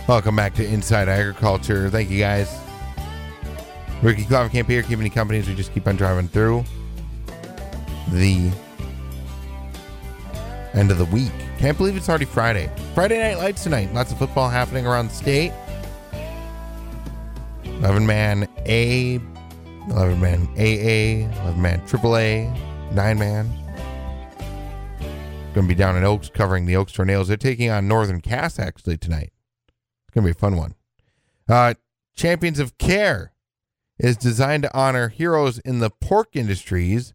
Welcome back to Inside Agriculture. Thank you, guys. Ricky Clovercamp here, keeping you company as we just keep on driving through the end of the week. Can't believe it's already Friday. Friday Night Lights tonight. Lots of football happening around the state. 11-man A, 11-man AA, 11-man AAA, 9-man. Going to be down in Oaks covering the Oaks Tornadoes. They're taking on Northern Cass actually tonight. It's going to be a fun one. Champions of Care is designed to honor heroes in the pork industries.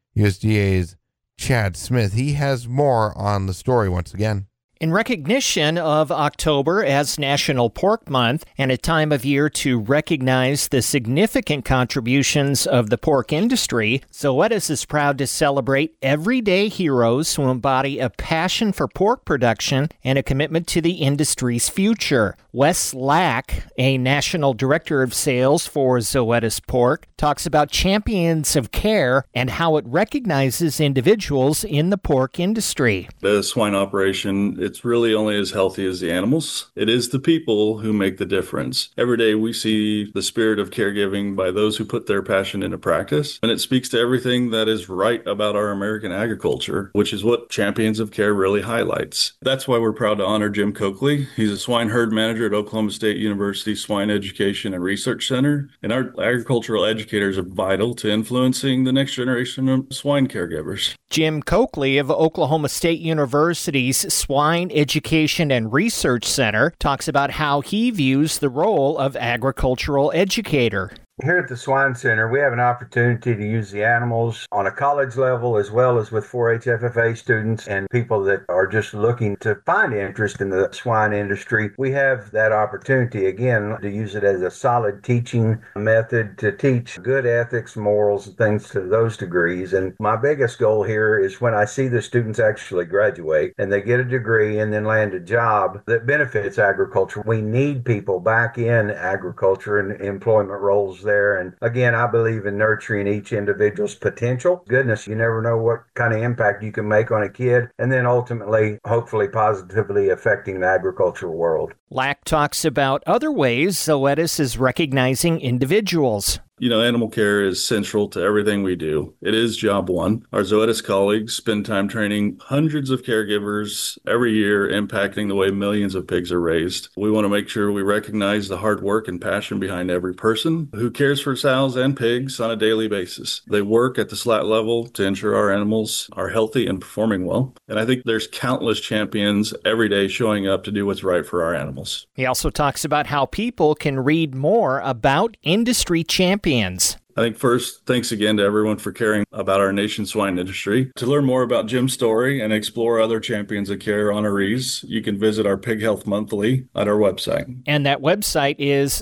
USDA's Chad Smith. He has more on the story once again. In recognition of October as National Pork Month and a time of year to recognize the significant contributions of the pork industry, Zoetis is proud to celebrate everyday heroes who embody a passion for pork production and a commitment to the industry's future. Wes Lack, a national director of sales for Zoetis Pork, talks about Champions of Care and how it recognizes individuals in the pork industry. The swine operation, it's really only as healthy as the animals. It is the people who make the difference. Every day we see the spirit of caregiving by those who put their passion into practice, and it speaks to everything that is right about our American agriculture, which is what Champions of Care really highlights. That's why we're proud to honor Jim Coakley. He's a swine herd manager at Oklahoma State University Swine Education and Research Center, and our agricultural educators are vital to influencing the next generation of swine caregivers. Jim Coakley of Oklahoma State University's Swine Education and Research Center talks about how he views the role of agricultural educator. Here at the Swine Center, we have an opportunity to use the animals on a college level as well as with 4-H FFA students and people that are just looking to find interest in the swine industry. We have that opportunity, again, to use it as a solid teaching method to teach good ethics, morals, and things to those degrees. And my biggest goal here is when I see the students actually graduate and they get a degree and then land a job that benefits agriculture. We need people back in agriculture and employment roles there. And again, I believe in nurturing each individual's potential. Goodness, you never know what kind of impact you can make on a kid, and then ultimately, hopefully positively affecting the agricultural world. Lack talks about other ways Zoetis is recognizing individuals. You know, animal care is central to everything we do. It is job one. Our Zoetis colleagues spend time training hundreds of caregivers every year, impacting the way millions of pigs are raised. We want to make sure we recognize the hard work and passion behind every person who cares for sows and pigs on a daily basis. They work at the slat level to ensure our animals are healthy and performing well. And I think there's countless champions every day showing up to do what's right for our animals. He also talks about how people can read more about industry champions. I think first, thanks again to everyone for caring about our nation's swine industry. To learn more about Jim's story and explore other Champions of Care honorees, you can visit our Pig Health Monthly at our website. And that website is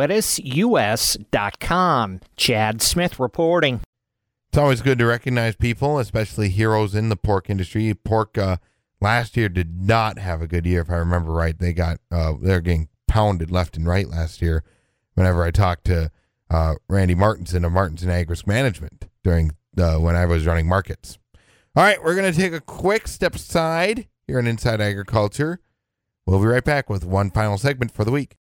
zoetisus.com. Chad Smith reporting. It's always good to recognize people, especially heroes in the pork industry. Pork last year did not have a good year, if I remember right. They're getting pounded left and right last year. Whenever I talked to Randy Martinson of Martinson Agrisk Management during when I was running markets. All right, we're going to take a quick step aside here on Inside Agriculture. We'll be right back with one final segment for the week.